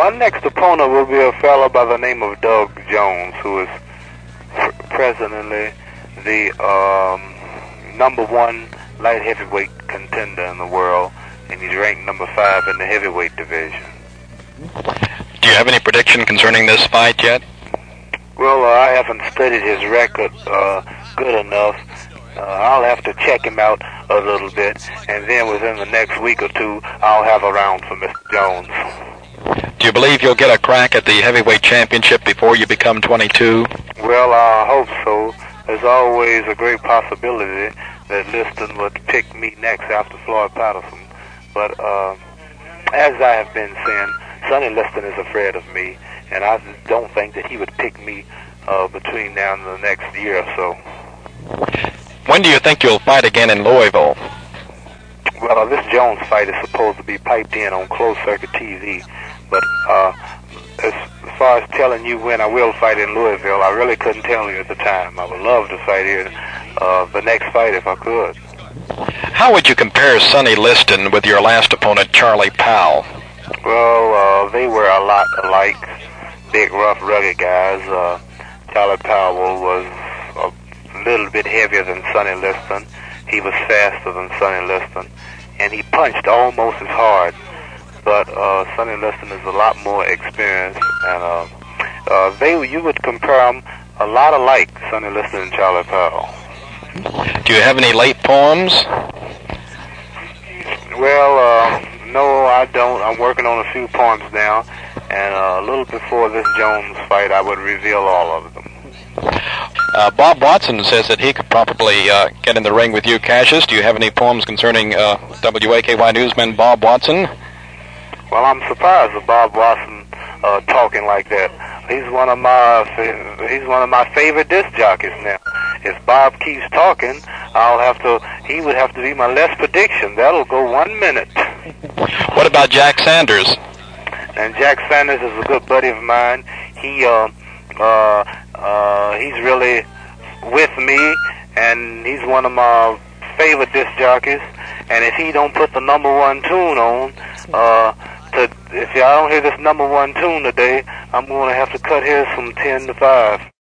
our next opponent will be a fellow by the name of Doug Jones, who is presently the number one light heavyweight contender in the world, and he's ranked number 5 in the heavyweight division. Do you have any prediction concerning this fight yet? Well, I haven't studied his record good enough. I'll have to check him out a little bit, and then within the next week or two, I'll have a round for Mr. Jones. Do you believe you'll get a crack at the heavyweight championship before you become 22? Well, I hope so. There's always a great possibility that Liston would pick me next after Floyd Patterson. But as I have been saying, Sonny Liston is afraid of me, and I don't think that he would pick me between now and the next year or so. When do you think you'll fight again in Louisville? Well, this Jones fight is supposed to be piped in on closed-circuit TV, but as far as telling you when I will fight in Louisville, I really couldn't tell you at the time. I would love to fight here the next fight if I could. How would you compare Sonny Liston with your last opponent, Charlie Powell? Well, they were a lot alike. Big, rough, rugged guys. Charlie Powell was a little bit heavier than Sonny Liston. He was faster than Sonny Liston, and he punched almost as hard. But Sonny Liston is a lot more experienced, and you would compare them a lot alike, Sonny Liston and Charlie Powell. Do you have any late poems? Well, no, I don't. I'm working on a few poems now, and a little before this Jones fight, I would reveal all of them. Bob Watson says that he could probably get in the ring with you, Cassius. Do you have any poems concerning WAKY newsman Bob Watson? Well, I'm surprised at Bob Watson talking like that. He's one of my favorite disc jockeys now. If Bob keeps talking, he would have to be my last prediction. That'll go 1 minute. What about Jack Sanders? And Jack Sanders is a good buddy of mine. He's really with me, and he's one of my favorite disc jockeys. And if he don't put the number 1 tune on, if I don't hear this number 1 tune today, I'm going to have to cut his from 10 to 5.